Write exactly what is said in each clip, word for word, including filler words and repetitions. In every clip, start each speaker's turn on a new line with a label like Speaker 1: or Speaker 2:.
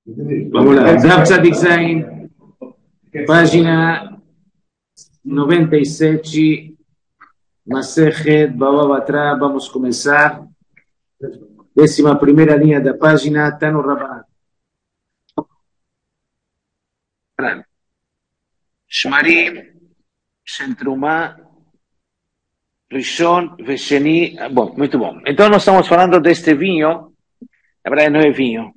Speaker 1: Vamos lá, Daf Tzadik Zain, página noventa e sete, Masechet Bava Batra. Vamos começar. Décima primeira linha da página, Tano Rabanan. Shmarim, Shentruma, Rishon, Vesheni. Bom, muito bom. Então nós estamos falando deste vinho. Na verdade não é vinho.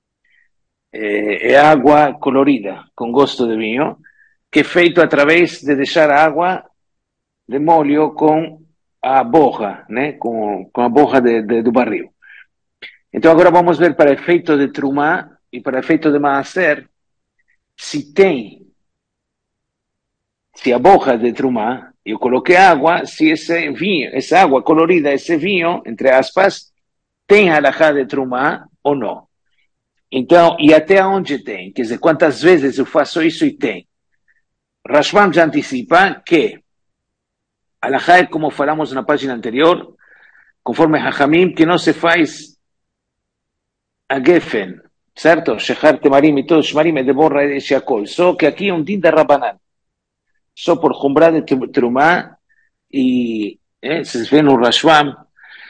Speaker 1: É, é água colorida, com gosto de vinho, que é feito através de deixar a água de molho com a borra, né? com, com a borra de, de, do barril. Então agora vamos ver para efeito de Trumá e para efeito de Maaser, se tem, se a borra de Trumá, eu coloquei água, se esse vinho, essa água colorida, esse vinho, entre aspas, tem halajá de Trumá ou não. Então, e até onde tem? Quer dizer, quantas vezes eu faço isso e tem? Rashbam já antecipa que halajá é como falamos na página anterior, conforme Hachamim, que não se faz a Gefen, certo? Shechar Temarim e todo, Shmarim é de borra e de Shakol. Só que aqui é um din de Rabanan. Só por Jumbrá de Trumá e, eh, se vê no Rashbam.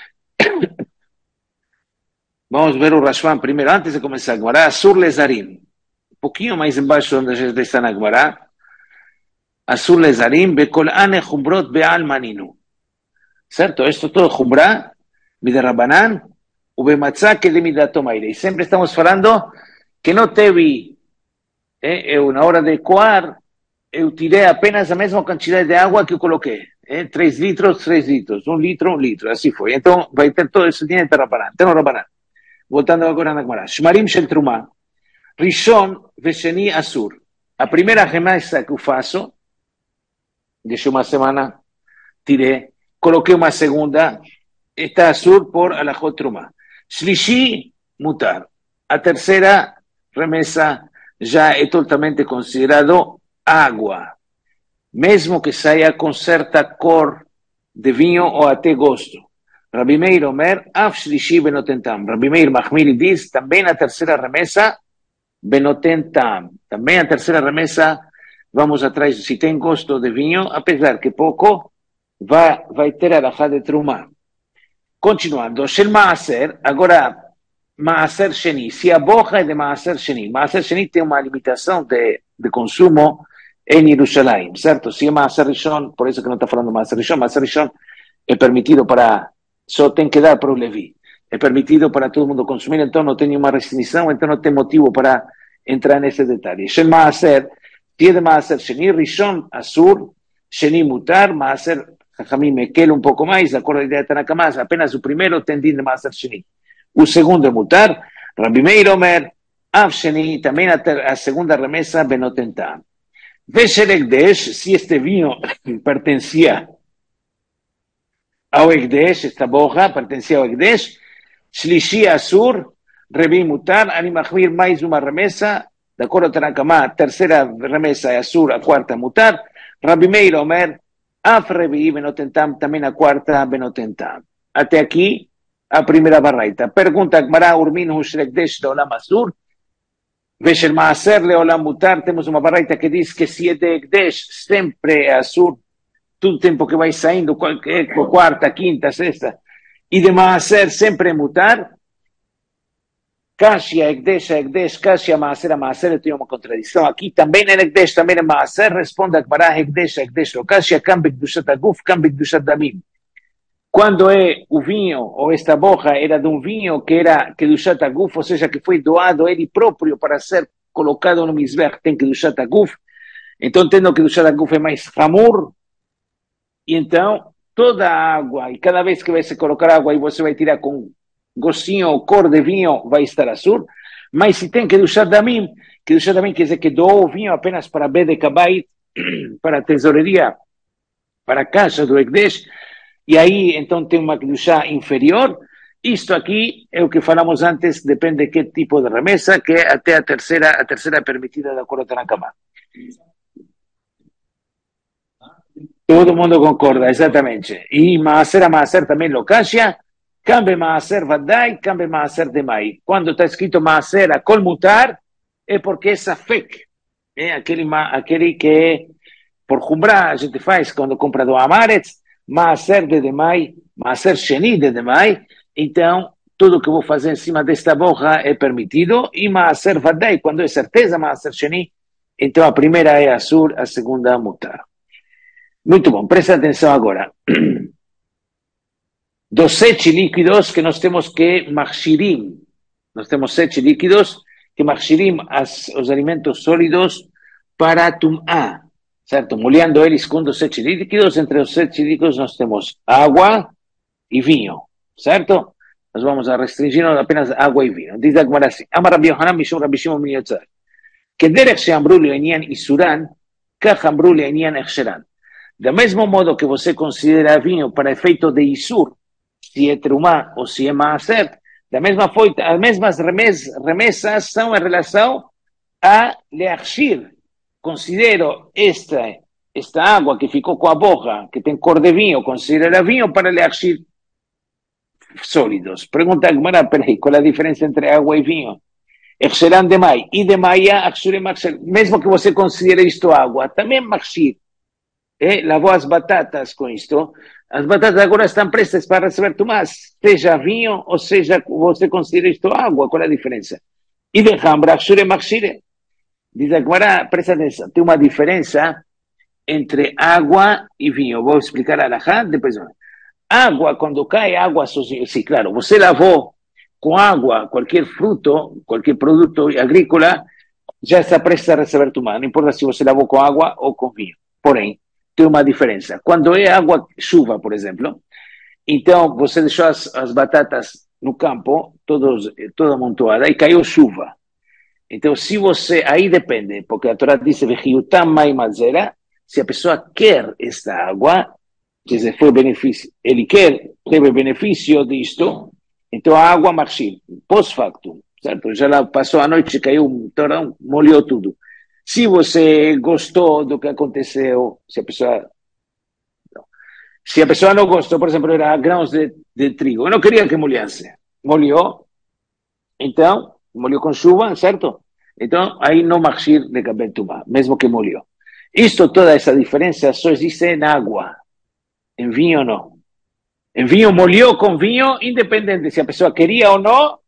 Speaker 1: Vamos ver o Rashbam primeiro, antes de começar a Gemara. Asur lezarim. Um pouquinho mais embaixo onde a gente está na Gemara. Asur lezarim bekol ane chumbrot be'al maninu. Certo? Isto todo Jumbrá, Midarabanan, o bematzá que de midatomaire. E sempre estamos falando que não teve, eh, eu na hora de coar, eu tirei apenas a mesma quantidade de água que eu coloquei. Eh, três litros, três litros. Um litro, um litro. Assim foi. Então vai ter todo esse dinheiro de Rabanan. Então Rabanan. Voltando agora na Gemara. Shmarim shel Trumá. Rishon vesheni asur. A primeira remessa que eu faço, deixei uma semana, tirei, coloquei uma segunda, está asur por alachot Trumá. Shlishi mutar. A terceira remessa já é totalmente considerado água. Mesmo que saia com certa cor de vinho ou até gosto. Rabi Meir Omer, af shlishi benotentam. Rabi Meir Mahmiri diz, também na terceira remessa, benotentam. Também a terceira remessa, vamos atrás, se tem gosto de vinho, apesar que pouco, vai, vai ter a alahá de Trumá. Continuando, Shel Maaser, agora, Maaser Sheni. Se a borra é de Maaser Sheni, Maaser Sheni tem uma limitação de, de consumo em Jerusalém, certo? Se é Maaser Rishon, por isso que não está falando Maaser Rishon, Maaser Rishon é permitido para... Só tem que dar para o Levi. É permitido para todo mundo consumir, então não tem nenhuma restrição, então não tem motivo para entrar nesse detalhe. Shen Maaser, se é de Maaser Sheni, Rishon, Asur, Sheni Mutar, Maaser, Chachamim Mekel um pouco mais, de acordo com a ideia de Tanakamas, apenas o primeiro tem din de Maaser Sheni. O segundo é Mutar, Rabi Meir Omer, Av Sheni, também a, ter, a segunda remessa, Benotentam. Veshel Ekdesh, se este vinho pertencia ao Ekdesh, esta borra pertencia ao Ekdesh, Shlishi Asur, Rebi Mutar, Animachmir, mais uma remessa, de acordo com Tanakama, a terceira remessa é Asur, a quarta Mutar, Rabi Meir Omer, Af Rebi Benotentam, também a quarta Benotentam. Até aqui, a primeira barraita. Pergunta Gmará, Urmin Hush Ekdesh de Olam Asur, Veshel Maaser le Olam Mutar, temos uma barraita que diz que se é de Ekdesh, sempre é Asur, todo o tempo que vai saindo, quarta, quinta, sexta, e de Maaser sempre mutar, Kashia, Ekdesh, Ekdesh, Kashia, Maaser, Maaser, tem uma contradição aqui, também é Ekdesh, também é Maaser, responde a Gmará, Ekdesh, Ekdesh, Kashia, Kambik Dushat Aguf, Kambik Dushat Damim. Quando é o vinho, ou esta borra, era de um vinho que era Kedushat Aguf, ou seja, que foi doado ele próprio para ser colocado no Mizbech, tem Kedushat Aguf, então tendo Kedushat Aguf é mais Hamur. E então, toda a água, e cada vez que vai se colocar água e você vai tirar com gostinho ou cor de vinho, vai estar azul. Mas se tem que duchar damim, que duchar damim quer dizer que doou o vinho apenas para Bede Kabait, para a tesoureria, para a caixa do Ekdesh, e aí então tem uma duchar inferior. Isto aqui é o que falamos antes, depende de que tipo de remessa, que é até a terceira, a terceira permitida de acordo com a Tanakama. Todo mundo concorda, exatamente. E Maaser a Maaser também lo Kashia, Kambe Maaser Vadai, Kambe Maaser Demai. Quando está escrito Maaser a Kol Mutar, é porque essa fake, é aquele, aquele que por Humbrá a gente faz quando compra do Amaretz, Maaser de Demai, Maaser Sheni de Demai, então tudo que eu vou fazer em cima desta borra é permitido, e Maaser Vadai, quando é certeza Maaser Sheni, então a primeira é Asur, a segunda é Mutar. Muito bom, presta atenção agora. Dos sete líquidos que nós temos que makshirim, nós temos sete líquidos que makshirim as, os alimentos sólidos para tum'á, certo? Molhando eles com os sete líquidos, entre os sete líquidos nós temos água e vinho, certo? Nós vamos a restringir apenas água e vinho. Diz a Gemara assim, Amar Rabbi Yohanan Mishum Rabbi Shimon ben Yotzar, que derech she'amru le'inyan isuran, kach amru le'inyan echsheran. Do mesmo modo que você considera vinho para efeito de isur, se é trumá ou se é maaser, da mesma forma, as mesmas remes, remessas são em relação a leachir. Considero esta, esta água que ficou com a boca, que tem cor de vinho, considera vinho para leachir sólidos. Pergunta a Gemara, peraí, qual é a diferença entre água e vinho? Exeran de mai, e de maia, axure maxer. Mesmo que você considere isto água, também maxir. É, lavou as batatas com isto. As batatas agora estão prestas para receber tumás, seja vinho ou seja você considera isto água, qual é a diferença? E de hambra, axure maxire. Diz agora, presta atenção, tem uma diferença entre água e vinho. Vou explicar a alahá, depois. Água, quando cai água, sim, claro, você lavou com água qualquer fruto, qualquer produto agrícola, já está prestes a receber tumá. Não importa se você lavou com água ou com vinho. Porém, tem uma diferença. Quando é água, chuva, por exemplo, então você deixou as, as batatas no campo, todos, toda amontoada, e caiu chuva. Então, se você, aí depende, porque a Torá diz, se a pessoa quer esta água, quer dizer, foi benefício, ele quer, teve benefício disto, então a água marchil, pós-facto, certo? Já lá passou a noite, caiu um torão, molhou tudo. Se você gostou do que aconteceu, se a pessoa, se a pessoa não gostou, por exemplo, era grãos de, de trigo, eu não queria que molhasse, molhou, então, molhou com chuva, certo? Então, aí não marchil de cabelo tumá, mesmo que molhou. Isto, toda essa diferença só existe na água. Em vinho, não. Em vinho, molhou com vinho, independente se a pessoa queria ou não,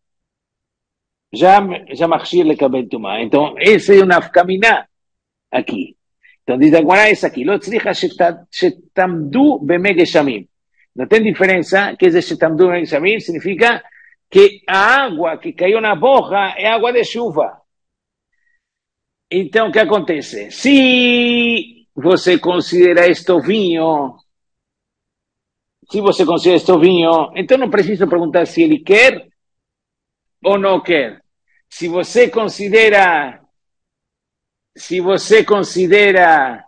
Speaker 1: já, já marchir le cabel tumá. Então, essa é uma caminhada aqui. Então, diz agora essa aqui. Lo tzricha shetamdu bemegeshamim. Não tem diferença, que esse shetamdu bemegeshamim significa que a água que caiu na boca é água de chuva. Então, o que acontece? Se você considera isto vinho, se você considera isto vinho, então não preciso perguntar se ele quer ou não quer. Se você considera, se você considera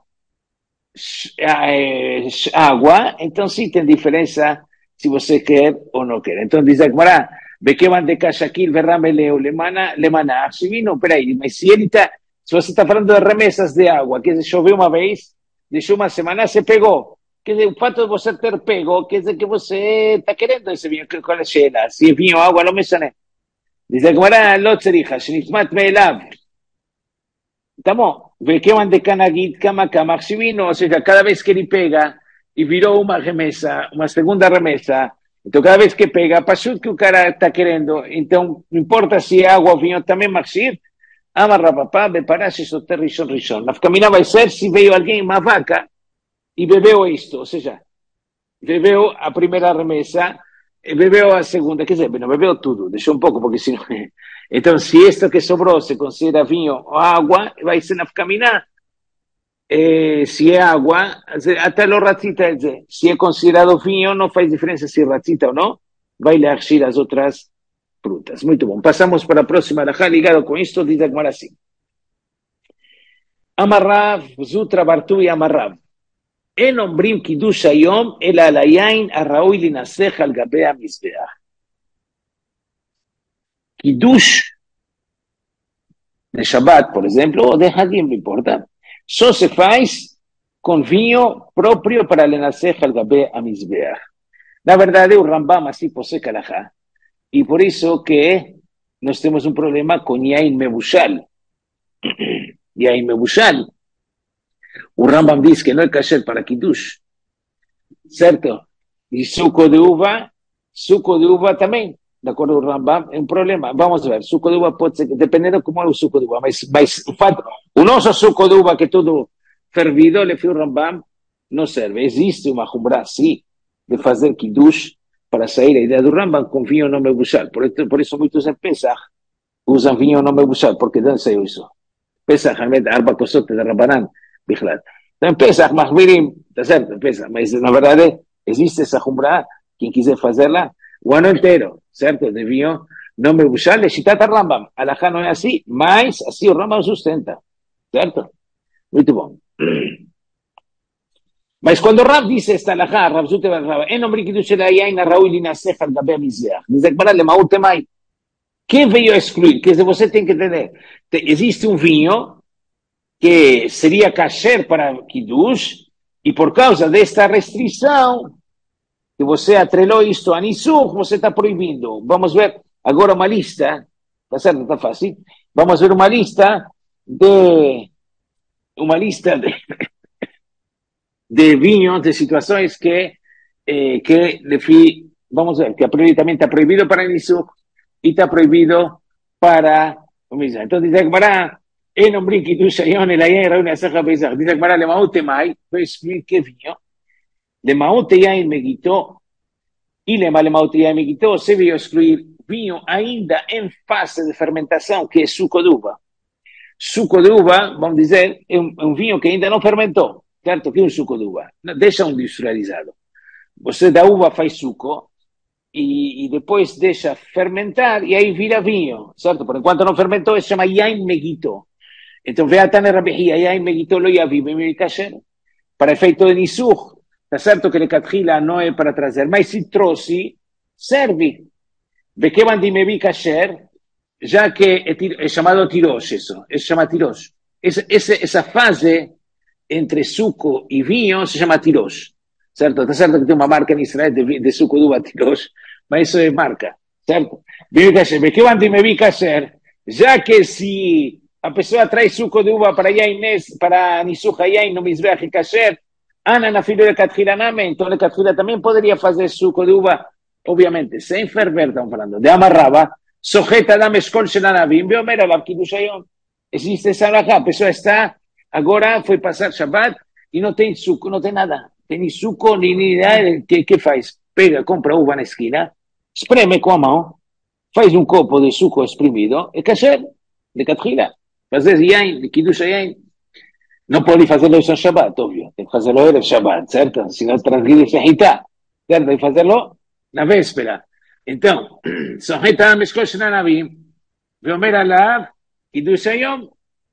Speaker 1: é, água, então sim tem diferença se você quer ou não quer. Então diz a Gemara, Bekevan de Kashakil verrameleu lemana lemana. Se não, peraí, mas se ele está, se você está falando de remessas de água, que choveu uma vez, deixou uma semana, se pegou. Quer dizer, o fato de você ter pego, quer dizer que você está querendo esse vinho, qual é a cheira? Se é vinho ou água, não me sabe. Diz a Gemara, lo tzericha, shenitmat me'elav. Tá bom, Bekevan de Kanagit kama kama vinho, ou seja, cada vez que ele pega e virou uma remessa, uma segunda remessa, então cada vez que pega, passou que o cara está querendo, então não importa se é água ou vinho, também marchir, amarra papá, beparashi soter rishon rishon. Na caminha vai ser se veio alguém, uma vaca, e bebeu isto, ou seja, bebeu a primeira remessa, e bebeu a segunda, quer dizer, não bebeu tudo, deixou um pouco, porque senão... Então, se isto que sobrou se considera vinho ou água, vai ser na caminhar. Eh, se é água, até o ratita, se é considerado vinho, não faz diferença se é ratita ou não, vai ler as outras frutas. Muito bom. Passamos para a próxima alahá, ligado com isto, diz a Gemara assim. Amarrav, Zutra Bartu e Amarrav. En ombrim kiddush hayom, el alayain arraoi linasech al gabe hamizbeach. Kiddush de Shabbat, por exemplo, ou de Hagim, não importa, só se faz com vinho próprio para lenasech al gabe hamizbeach. Na verdade, o Rambam assim posee alahá. E por isso que nós temos um problema com yain mebushal. e aí Mebushal, o Rambam diz que não é kasher para Kiddush, certo? E suco de uva, suco de uva também, de acordo com o Rambam, é um problema. Vamos ver, suco de uva pode ser, dependendo como é o suco de uva, mas, mas o fato, o nosso suco de uva que é todo fervido, ele fez o Rambam, não serve. Existe uma humra, sim, de fazer Kiddush para sair a ideia do Rambam com vinho não mebushal. Por, por isso muitos em Pesach usam vinho não mebushal, porque não sei isso. Pesach, realmente, arba cosote de Rabanan, Bichlad. Então, em Pesach, Mahmirim, está certo, Pesach, mas na verdade existe essa humra, quem quiser fazê-la, o ano inteiro, certo, de vinho não mebushal, é Shitat Rambam. Alahá não é assim, mas assim o Rambam sustenta, certo? Muito bom. Mas quando o Rav disse esta alahá, Rav Zute bar Rav, en omri kiddush el hayayin haraui linasech al gabe mizbeach. Diz a Gemara, lemaut temai. Quem veio a excluir? Quer dizer, você tem que entender. Existe um vinho que seria kasher para kiddush, e por causa desta restrição, que você atrelou isto a Nisuch, você está proibindo. Vamos ver agora uma lista, está certo, está fácil. Vamos ver uma lista de... Uma lista de... de vinhos, de situações que, eh, que vamos ver, que também está proibido para Nisuch e está proibido para o Mizrah. Então diz a Gemara, en omri kiddush hayon el hayin raun yasecha beizach. Diz a Gemara, lemaut temai, vai excluir que vinho? Lemaut yain megitó, e lema lemaut yain megitó, se veio excluir vinho ainda em fase de fermentação, que é suco de uva. Suco de uva, vamos dizer, é um, é um vinho que ainda não fermentou. Certo, que é um suco de uva. Deixa um industrializado. Você da uva faz suco e, e depois deixa fermentar e aí vira vinho. Certo? Por enquanto não fermentou, se chama Yain Megito. Então, vê a Tane Rabihia, Yain Megito lo yavi, bem kasher. Para efeito de Nisuch, está certo que Lekatchila não é para trazer, mas se trouxe, serve. Vê que bandi mevi kasher, já que é, é chamado tirosh, isso. É chamado tirosh. Essa, essa, essa fase entre suco e vinho se chama tirosh, certo? Está certo que tem uma marca em Israel de, de suco de uva tirosh, mas isso é marca, certo? Porque quando me vi kasher, já que se a pessoa traz suco de uva para Yain, para Nisuch Yain no Mizbeach kasher, Ana na filha de Katchila name, então a Katchila também poderia fazer suco de uva, obviamente, sem ferver, estamos falando, de amarrava, sojeta da meskol shelanavim, beomer alav kiddush hayom. Existe essa alahá, a pessoa está agora foi passar Shabbat e não tem suco, não tem nada. Tem nem suco, nem nada. O que, que faz? Pega, compra uva na esquina, espreme com a mão, faz um copo de suco espremido, é kasher, de Katchila. Fazer yain, de kiddush yain. Não pode fazê-lo em Shabbat, óbvio. Tem que fazê-lo em Shabbat, certo? Se não transgride Shehitá, certo? Tem que fazê-lo na véspera. Então, Soheta Meshkosh Nanavim, Veomer Alav, kiddush hayom.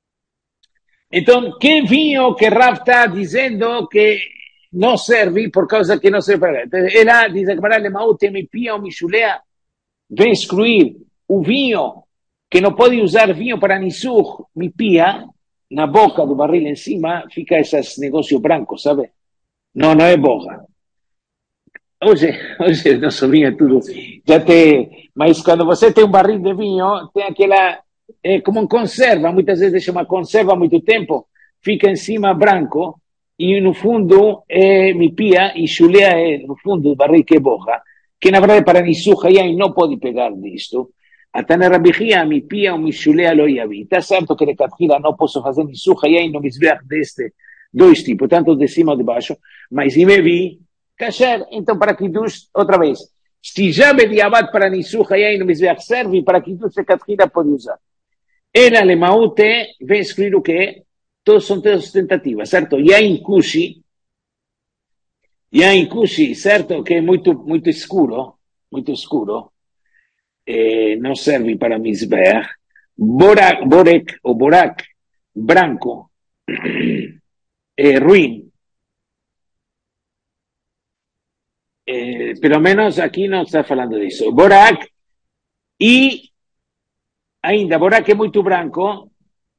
Speaker 1: Então, quem vinho que Rav está dizendo que não serve por causa que não serve para ele? Ela diz que para ele maute me pia ou mishulea, vem excluir o vinho, que não pode usar vinho para Nisuch, me pia, na boca do barril em cima, fica esses negócios brancos, sabe? Não, não é borra. Hoje, hoje nosso vinho é tudo, já tem, mas quando você tem um barril de vinho, tem aquela... É como conserva, muitas vezes deixa uma conserva há muito tempo, fica em cima branco, e no fundo é mipia, e chulea é no fundo do barril que é borra, que na verdade para Nisuch Yain não pode pegar disto. Até na Rabihia, mipia ou michulea lo yavi. Está certo que de Katchila não posso fazer Nisuch Yain no Mizbeach deste dois tipos, tanto de cima ou de baixo, mas se me vi, kasher, então para Kiddush, outra vez, se já bediabat para Nisuch Yain no Mizbeach serve, para Kiddush de Katchila pode usar. Ela lemaute vem escrever o que? Todos são todas tentativas, certo? Yain Kushi, Yain Kushi, certo? Que é muito, muito escuro, muito escuro, eh, não serve para Mizbeach. Borak, Borek, ou Borak, branco, é ruim. Eh, pelo menos aqui não está falando disso. Borak e ainda, Borak é muito branco,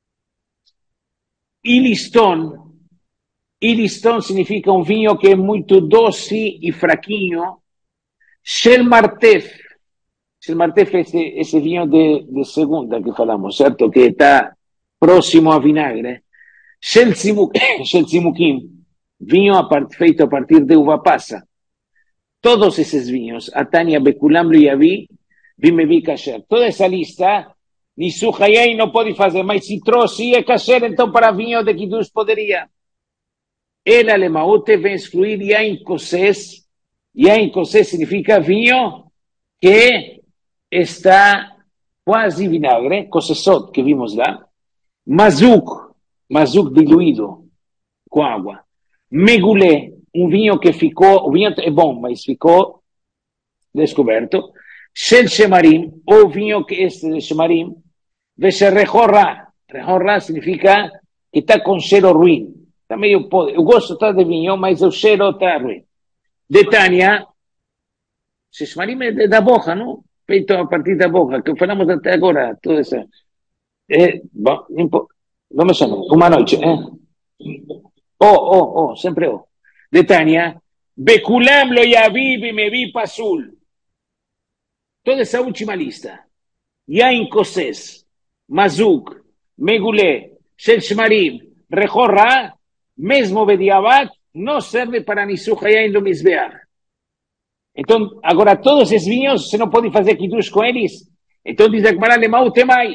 Speaker 1: e Liston, e Liston significa um vinho que é muito doce e fraquinho, Shel Martef, Shel Martef é esse, esse vinho de, de segunda que falamos, certo? Que está próximo a vinagre, Shel Tzimukim, vinho a part, feito a partir de uva passa. Todos esses vinhos, Atania, Bekulam, Yavi, Bimevi, Kasher. Toda essa lista, Nisu Hayai não pode fazer, mas se trouxe é Kasher, então para vinho de Kiddush poderia. El Alemaute vem excluir Yain Koses. Yain Koses significa vinho que está quase vinagre, Kosesot, que vimos lá. Mazuk, Mazuk diluído com água. Megulé, um vinho que ficou, o vinho é bom, mas ficou descoberto. Shel Shemarim, ou vinho que este de Shemarim. Vesherrejorra, rejorra significa que está com cheiro ruim. Está meio podre. O gosto está de vinho, mas o cheiro está ruim. De Tânia, Shemarim é da boca, não? Feito a partir da boca, que falamos até agora, toda essa. É, bom, não me chama, uma noite, é? Oh, oh, oh, sempre oh. De Tânia, Bekulam lo yavi bimevi pasul. Toda essa última lista. Yain Koses, Mazuk, Megulé, Shel Shemarim, Rejorra, mesmo Bediabat, não serve para Nisu Hayain do Mizbeach. Então, agora todos esses vinhos, você não pode fazer Kiddush com eles. Então diz a Gemara, Lemau Temai.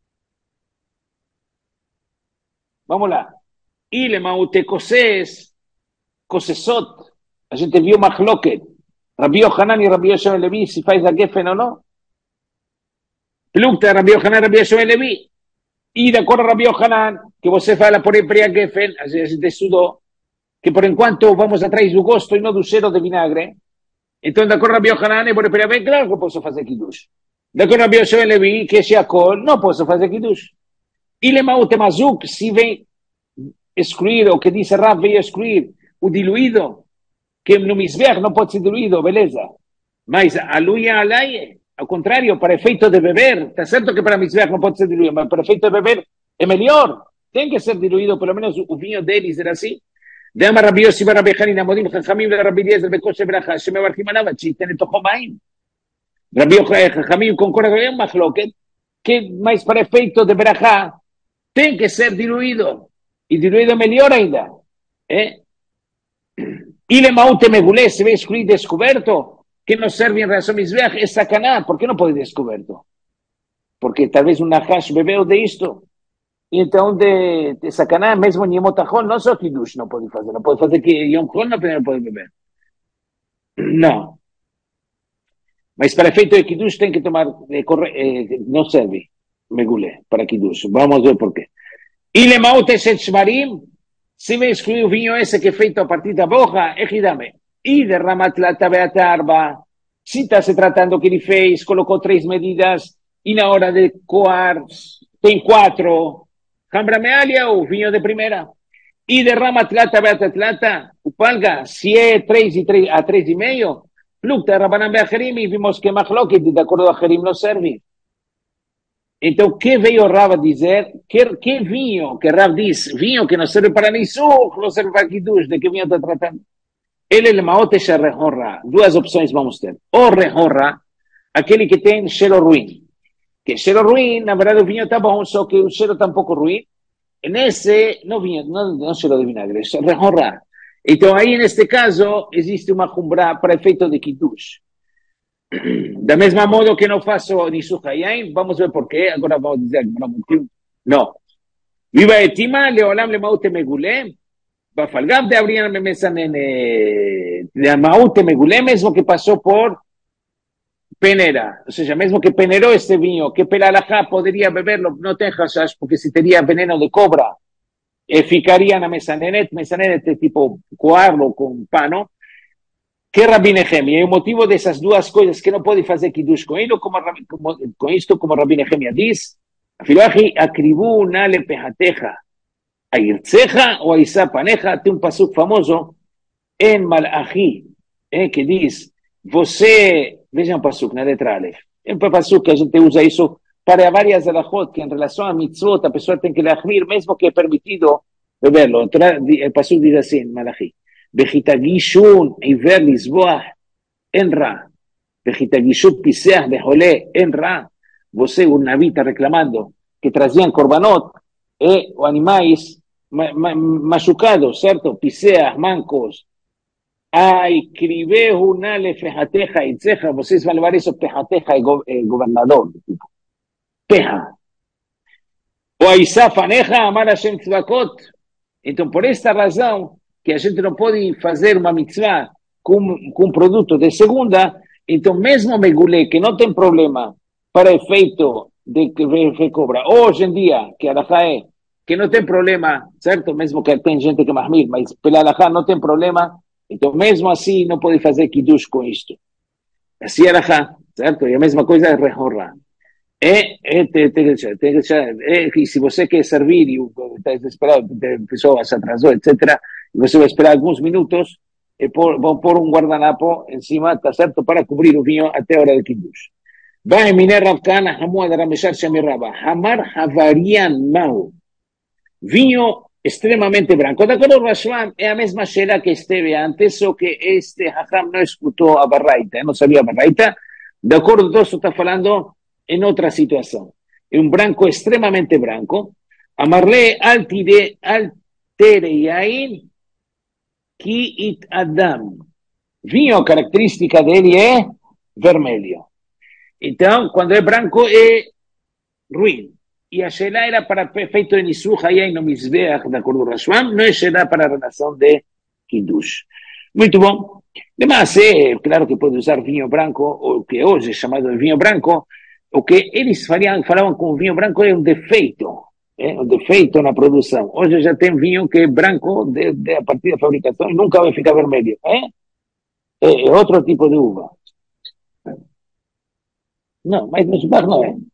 Speaker 1: Vamos lá. E Lemau Te Koses, Kosesot. A gente viu Machloket. Rabbi Yohanan e Rabbi Yoshua Levi, se faz a Geffen ou não. Plukta, Rabbi Yohanan e Rabbi Yoshua Levi. E de acordo a Rabbi Yohanan, que você fala por aí para a Geffen, a gente estudou, que por enquanto vamos atrás do gosto e não do cheiro de vinagre. Então, de acordo a Rabbi Yohanan, é por aí para a claro que posso fazer Kiddush. De acordo a Rabbi Yoshua Levi, que é Sheakol, não posso fazer Kiddush. E Lemau Temazuk, se vem excluir, o que diz Rav, veio excluir o diluído, que no Mizbeach não pode ser diluído, beleza. Mas a luia alaie, ao contrário, para efeito de beber, está certo que para Mizbeach não pode ser diluído, mas para efeito de beber é melhor. Tem que ser diluído, pelo menos o vinho deles era assim. Dama Rabbi Yossi bar Rabbi Hanina Modim Chachamim le Rabbi Eliezer bekoshe bracha shemevartim alav shiten letocho mayim. Rabbi Chachamim concorda com ele, machloket, que mais para efeito de bracha tem que ser diluído. E diluído melhor ainda. Eh? E Lemau Temegulé, se vê excluir descoberto, que não serve em relação a Mizbeach, é sacaná. Por que não pode descoberto? Porque talvez um Nahash bebeu de isto. Então, de, de sacaná, mesmo em Yemotachon, não só Kiddush não pode fazer. Não pode fazer que Yom Chol não pode beber. Não. Mas para efeito de Kiddush tem que tomar, eh, corre, eh, não serve Megulé para Kiddush. Vamos ver por quê. E Lemau Teshet Shmarim, se me excluir o vinho esse que é feito a partir da boca, é Hidame. E de Ramatlat Beatarba, se está se tratando que ele fez, colocou três medidas, e na hora de coar, tem quatro. Hambramealia, o vinho de primeira. E de Ramatlat Beatlata, o palga, se é três e três, a três e meio, Plukta Rabanan Beacherim, e vimos que Machloket, de acordo a Jerim, não serve. Então, o que veio Rav dizer? Que, que vinho, que Rav diz, vinho que não serve para Nisuch, não serve para Kiddush, de que vinho está tratando? Ele é Maote Rehorra. Duas opções vamos ter. Ou Rehorra, aquele que tem cheiro ruim. Que cheiro ruim, na verdade o vinho está bom, só que o cheiro está um pouco ruim. E nesse, não vinho, não, não cheiro de vinagre, é Rehorra. Então, aí, neste caso, existe uma cumbra para efeito de Kiddush. Da mesma modo que não faço Nisu Hayain, vamos ver por quê. Agora vamos dizer que não motivo. Não. Viva etima, leolam le maute megulé, bafalgam de abriam me mesanen de maute megulé, mesmo que passou por penera. Ou seja, mesmo que penerou este vinho, que pela alajá poderia beberlo, não tem hashash, porque se teria veneno de cobra, e ficaria na mesanenet, mesanenet é tipo coarlo com pano. Que Rabbi Nehemia, e o motivo dessas duas coisas que não pode fazer Kiddush com ele, como, como, com isto, como Rabbi Nehemia diz, Afilahi akribu na lepehateja, a irtzeja ou a isapaneja, tem um pasuk famoso em Malachi, eh, que diz, você, veja um pasuk na letra Aleph, é um pasuk que a gente usa isso para várias alachot, que em relação a mitzvot, a pessoa tem que lachmir, mesmo que é permitido beberlo. O pasuk diz assim, Malachi, Vejitagishun Iver Lisboa Enra, Vejitagishun Piseah Bejolé Enra. Você, o Naví, está reclamando que traziam korbanot eh, o animais ma, ma, machucados, certo? Piseas, mancos. Ay, cribehu nale fejateja y ceja, vocês vão levar isso pejateja e go, eh, governador. Tipo, peja. O Aisá faneja amar Hashem tzvakot. Então, por esta razão, que a gente não pode fazer uma mitzvah com, com um produto de segunda, então mesmo megulé, que não tem problema para efeito de que recobra, hoje em dia, que a alahá é, que não tem problema, certo? Mesmo que tem gente que mahmir, mas pela alahá não tem problema, então mesmo assim não pode fazer kiddush com isto. Assim é alahá, certo? E a mesma coisa é rehorra. É, é, tem, tem, tem, tem, é, e se você quer servir e está desesperado, a pessoa se atrasou, etcétera, e você vai esperar alguns minutos, e por, vão pôr um guardanapo em cima, está certo, para cobrir o vinho até a hora de kiddush. Vai minar Ravkana, Hamua de Rameshar Shamiraba, Hamar Havarian Mau, vinho extremamente branco. De acordo, Rashwan, é a mesma cheira que esteve antes, só que este Hacham não escutou a barraita, não sabia a barraita. De acordo, Dosso está falando em outra situação. É um branco extremamente branco. Amarle altide altere yain ki it adam. Vinho, a característica dele é vermelho. Então, quando é branco, é ruim. E a Sheila era para efeito de Nisuch, aí no Mizbeach, de acordo com o Rashwan, não é Sheila para a relação de Kiddush. Muito bom. Demais, é claro que pode usar vinho branco, o que hoje é chamado de vinho branco. O que eles falavam, falavam com o vinho branco é um defeito, é um defeito na produção. Hoje já tem vinho que é branco de, de, a partir da fabricação e nunca vai ficar vermelho. É, é outro tipo de uva. Não, mas no Shubach não é.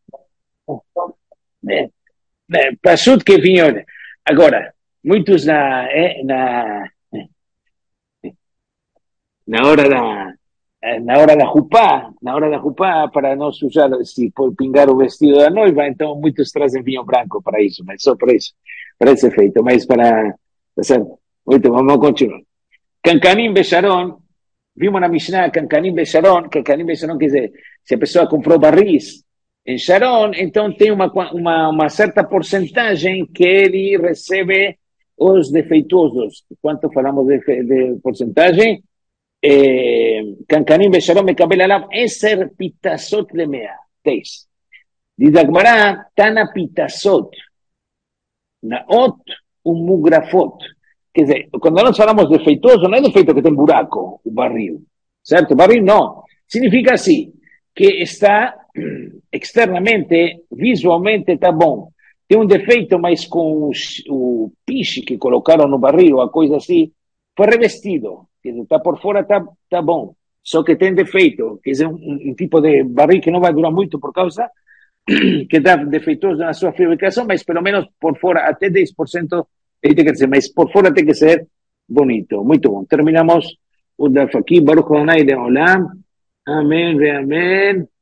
Speaker 1: É, é Pashut que vinho. Agora, muitos na, é, na, na hora da na hora da jupá, na hora da jupá, para não sujar, se por pingar o vestido da noiva, então muitos trazem vinho branco para isso, mas só para isso, para esse efeito, mas para, tá certo? Muito, vamos continuar. Cancanim Becharon, vimos na Mishnah, Cancanim Becharon, Cancanim Becharon quer dizer, se a pessoa comprou barris em Sharon, então tem uma, uma, uma certa porcentagem que ele recebe os defeituosos. Quanto falamos de, de porcentagem? Cancanim Besharon Mekabel Alav Eser Pitasot Lemea. Teis. Diz a Gemara, Tana Pitasot Naot Umugrafot. Quer dizer, quando nós falamos de defeituoso, não é defeito que tem buraco, o barril. Certo? O barril não. Significa assim, que está externamente, visualmente está bom. Tem um defeito, mas com o, o piche que colocaram no barril, a coisa assim, foi revestido. Quer dizer, está por fora, está tá bom. Só que tem defeito, quer dizer, um, um tipo de barril que não vai durar muito por causa que está defeitoso na sua fabricação, mas pelo menos por fora, até dez por cento, tem que ser, mas por fora tem que ser bonito. Muito bom. Terminamos o daf aqui. Baruch Adonai Leolam. Amém, amém.